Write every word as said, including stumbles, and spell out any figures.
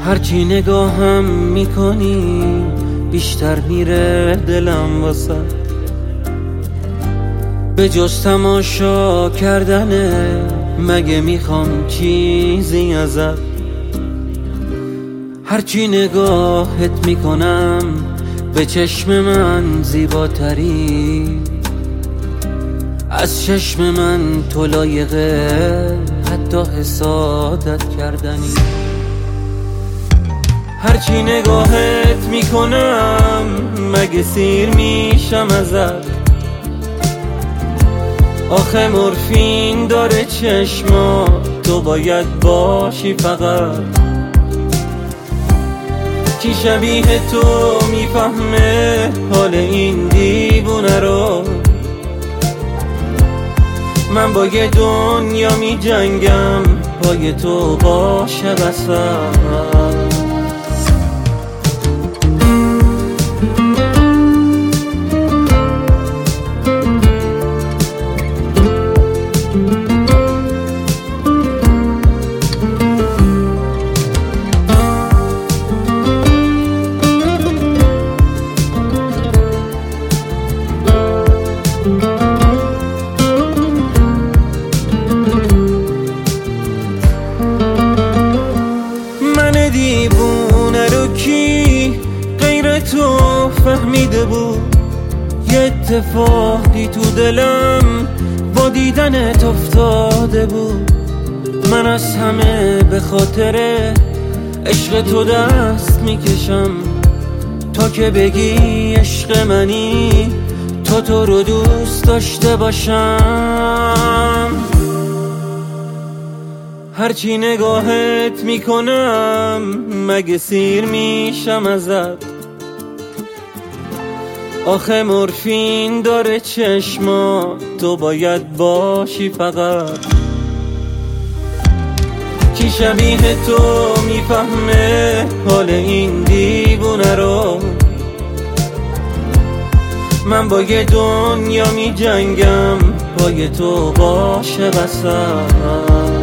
هرچی نگاهم میکنی بیشتر میره دلم واسه، به جز تماشا کردنه مگه میخوام چیزی ازت. هرچی نگاهت میکنم به چشم من زیباتری، از چشم من تو لایقه حتی حسادت کردنی. هرچی نگاهت میکنم مگه سیر میشم ازت، آخه مورفین داره چشما تو باید باشی فقط. کی شبیه تو میفهمه حال این دیوونه رو، من با یه دنیا می جنگم پای تو باشه بسم. دیوونه رو کی غیر تو فهمیده بود؟ یه اتفاقی تو دلم با دیدنت افتاده بود. من از همه به خاطر عشق تو دست میکشم، تا که بگی عشق منی تو تو رو دوست داشته باشم. هرچی نگاهت میکنم مگه سیر میشم ازت، آخه مورفین داره چشما تو باید باشی فقط. کی شبیه تو میفهمه حال این دیوونه رو، من با یه دنیا میجنگم پای تو باشه بسم.